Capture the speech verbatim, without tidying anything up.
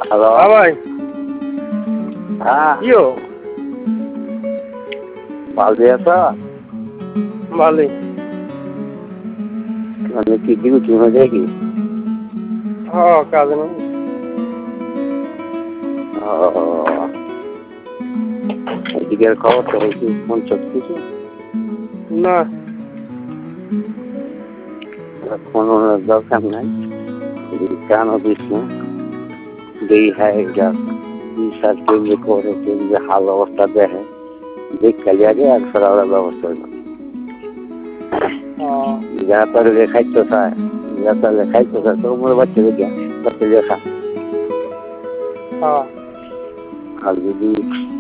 hello হ্যাঁ ভাই হ্যাঁ কিও ভালো আছো ভালোই মানে কি ডিউটি হয়ে কি হ্যাঁ কাজে না এদিকের খবর তো হয়েছে মন চোখ কিছু না কোনো দরকার নাই কেন দিস না দেই হ্যাঁ যা বিশ্বাস কেন্দ্রে করে কেন্দ্রে হাল অবস্থা দেখে দেখ খালি আগে আর সরাবার ব্যবস্থা হইল যারা তাহলে লেখাইতে চায় যারা তাহলে লেখাইতে চায় তো আমার বাচ্চা দেখা বাচ্চা লেখা হ্যাঁ আর যদি